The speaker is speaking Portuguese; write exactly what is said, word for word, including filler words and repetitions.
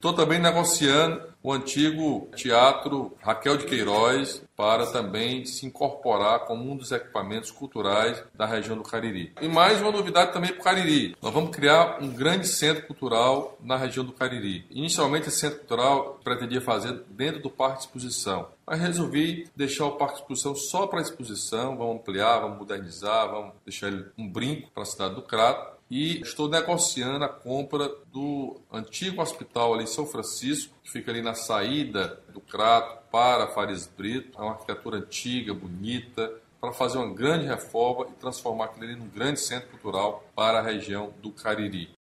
Estou também negociando o antigo Teatro Raquel de Queiroz para também se incorporar como um dos equipamentos culturais da região do Cariri. E mais uma novidade também para o Cariri. Nós vamos criar um grande centro cultural na região do Cariri. Inicialmente, esse centro cultural pretendia fazer dentro do Parque de Exposição, mas resolvi deixar o Parque de Exposição só para exposição. Vamos ampliar, vamos modernizar, vamos deixar ele um brinco para a cidade do Crato. E estou negociando a compra do antigo hospital ali em São Francisco, que fica ali na saída do Crato para Farias Brito. É uma arquitetura antiga, bonita, para fazer uma grande reforma e transformar aquilo ali num grande centro cultural para a região do Cariri.